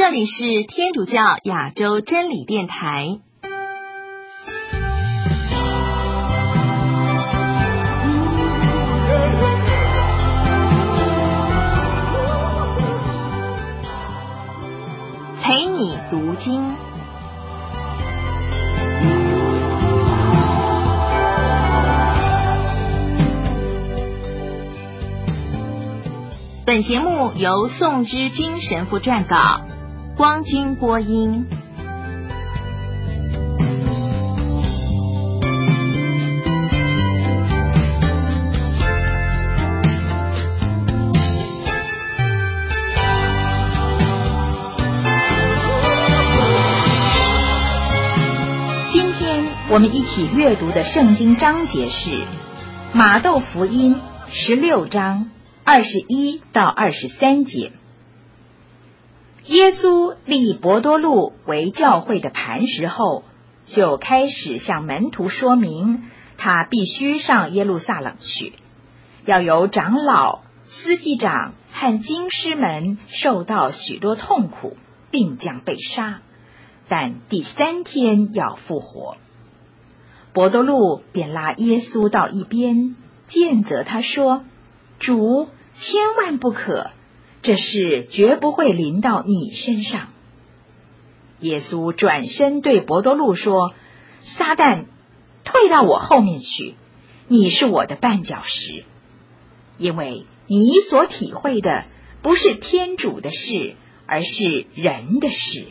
这里是天主教亚洲真理电台。陪你读经。本节目由宋之君神父撰稿，光君播音。 今天我们一起阅读的圣经章节是马窦福音16章21到23节。耶稣立伯多禄为教会的磐石后，就开始向门徒说明，他必须上耶路撒冷去，要由长老、司祭长和经师们受到许多痛苦，并将被杀，但第3天要复活。伯多禄便拉耶稣到一边，谏责他说：主，千万不可，这事绝不会临到你身上。耶稣转身对伯多禄说：撒旦，退到我后面去，你是我的绊脚石，因为你所体会的不是天主的事，而是人的事。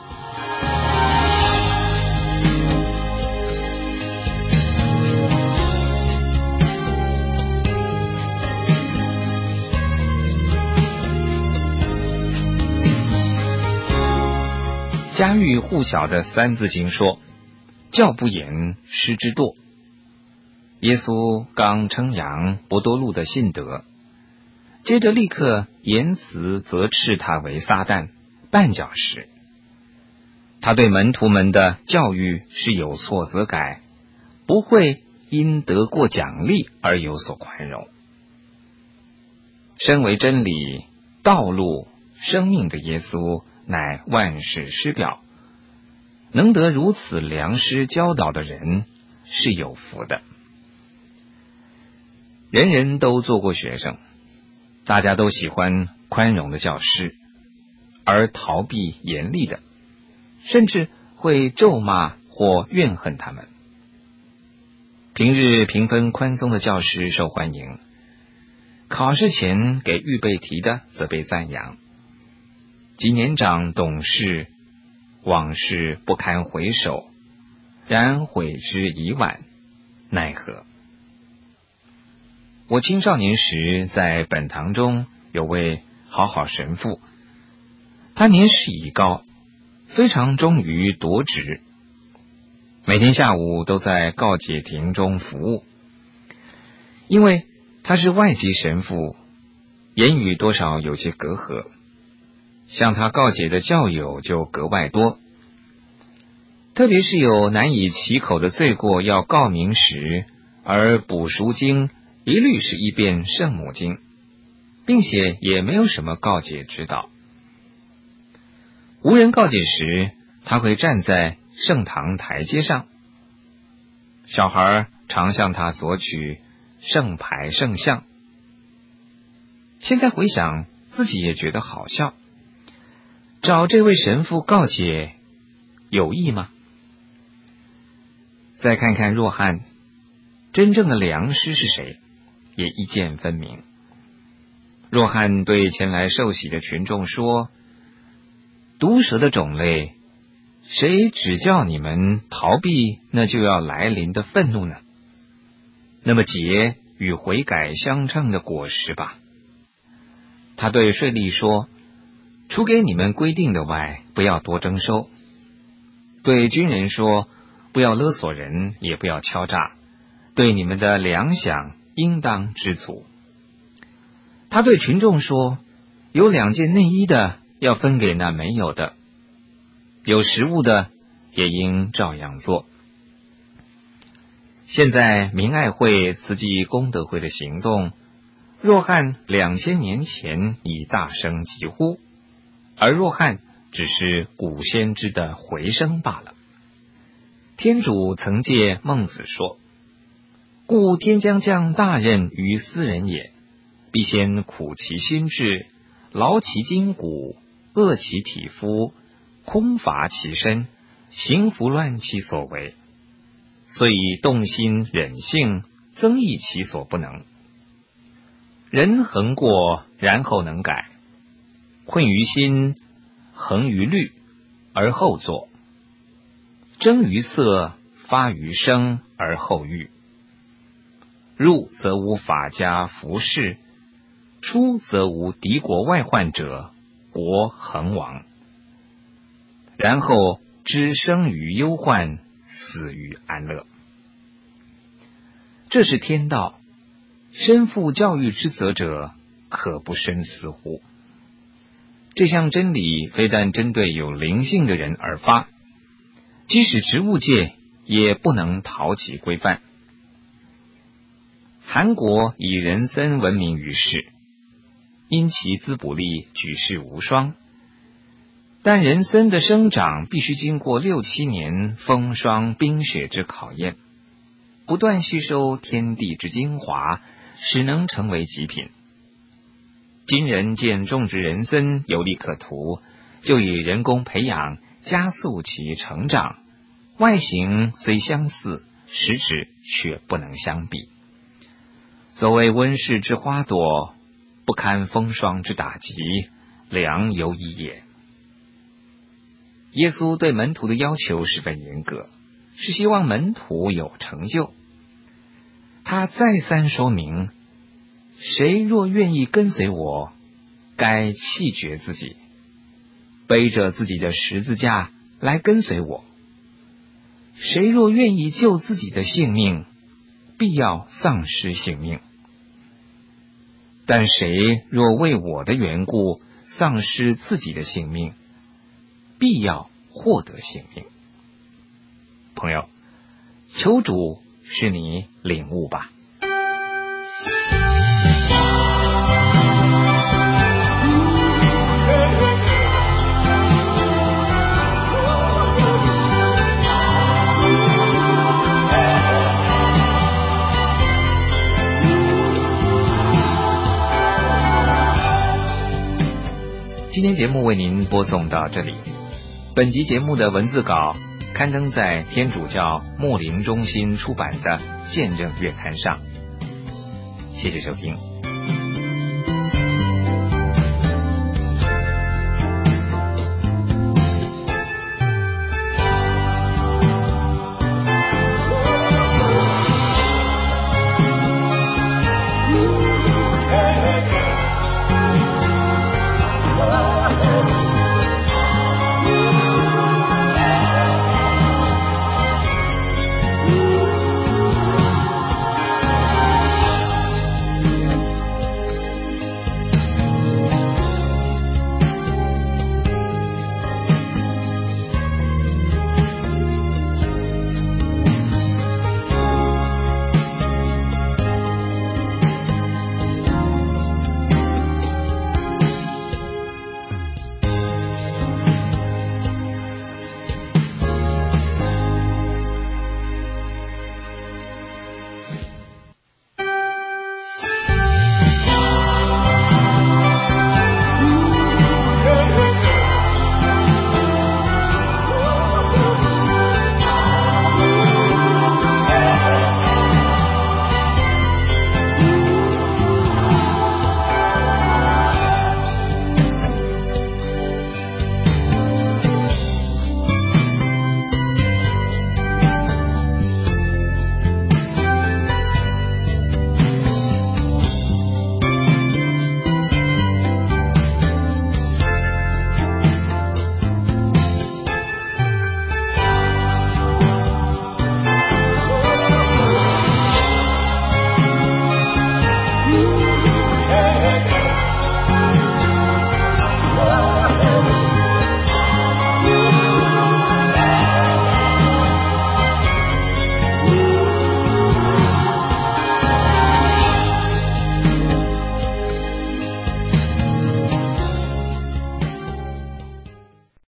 家喻户晓的三字经说：教不严，师之惰。耶稣刚称扬伯多禄的信德，接着立刻言辞责斥他为撒旦、绊脚石。他对门徒们的教育是有错则改，不会因得过奖励而有所宽容。身为真理、道路、生命的耶稣乃万世师表，能得如此良师教导的人是有福的。人人都做过学生，大家都喜欢宽容的教师，而逃避严厉的，甚至会咒骂或怨恨他们。平日评分宽松的教师受欢迎，考试前给预备题的则被赞扬。及年长懂事，往事不堪回首，然悔之已晚，奈何？我青少年时在本堂中有位好神父，他年事已高，非常忠于铎职，每天下午都在告解亭中服务。因为他是外籍神父，言语多少有些隔阂，向他告解的教友就格外多，特别是有难以启口的罪过要告明时，而补赎经一律是一遍圣母经，并且也没有什么告解指导。无人告解时，他会站在圣堂台阶上，小孩常向他索取圣牌圣像。现在回想，自己也觉得好笑。找这位神父告解有益吗？再看看若翰，真正的良师是谁，也一见分明。若翰对前来受洗的群众说：毒蛇的种类，谁只叫你们逃避那就要来临的愤怒呢？那么结与悔改相称的果实吧。他对税吏说：除给你们规定的外，不要多征收。对军人说：不要勒索人，也不要敲诈，对你们的粮饷应当知足。他对群众说：有2件内衣的要分给那没有的，有食物的也应照样做。现在明爱会、慈济功德会的行动，若翰2000年前已大声疾呼，而若翰只是古先知的回声罢了。天主曾借孟子说：故天将降大任于斯人也，必先苦其心志，劳其筋骨，饿其体肤，空乏其身，行拂乱其所为，遂以动心忍性，增益其所不能。人恒过，然后能改，困于心，恒于虑，而后作；征于色，发于声，而后喻。入则无法家服侍，出则无敌国外患者，国恒亡。然后知生于忧患，死于安乐。这是天道，身负教育之责者，可不深思乎？这项真理非但针对有灵性的人而发，即使植物界也不能逃其规范。韩国以人参闻名于世，因其滋补力举世无双。但人参的生长必须经过6、7年风霜冰雪之考验，不断吸收天地之精华，使能成为极品。今人见种植人参有利可图，就以人工培养加速其成长，外形虽相似，实质却不能相比。所谓温室之花朵，不堪风霜之打击，良有已也。耶稣对门徒的要求十分严格，是希望门徒有成就。他再三说明，谁若愿意跟随我，该弃绝自己，背着自己的十字架来跟随我。谁若愿意救自己的性命，必要丧失性命。但谁若为我的缘故丧失自己的性命，必要获得性命。朋友，求主使你领悟吧。今天节目为您播送到这里。本集节目的文字稿刊登在天主教牧灵中心出版的《见证月刊》上。谢谢收听。